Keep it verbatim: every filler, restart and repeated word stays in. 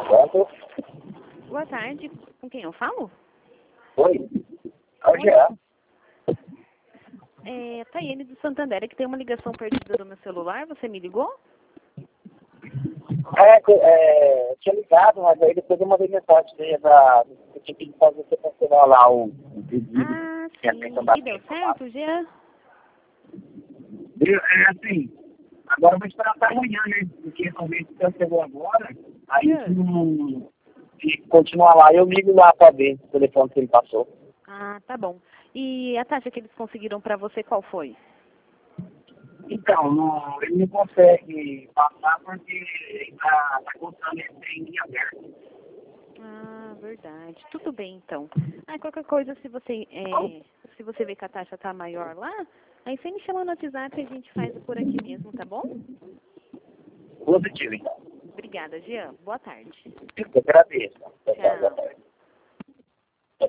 Pronto? Boa tarde. Com quem eu falo? Oi? Onde é? É, Taiane do Santander, é que tem uma ligação perdida do meu celular. Você me ligou? É, que- é, eu tinha ligado, mas aí depois eu mandei mensagem dele da. Eu tinha que fazer você cancelar lá o, o pedido. Ah, que é a sim. questão da E deu certo, Jean? Viu? É assim, agora eu vou esperar até amanhã, né? Porque talvez cancelou agora, aí É. se não se continuar lá, eu ligo lá pra ver o telefone que ele passou. Ah, tá bom. E a taxa que eles conseguiram pra você, qual foi? Então, não, ele não consegue passar porque ele tá, tá contando ele tem linha aberta. Ah, verdade. Tudo bem, então. Ah, qualquer coisa, se você, é, se você vê que a taxa tá maior lá, aí você me chama no WhatsApp e a gente faz por aqui mesmo, tá bom? Positivo, então. Obrigada, Jean. Boa tarde. Eu agradeço. Tchau.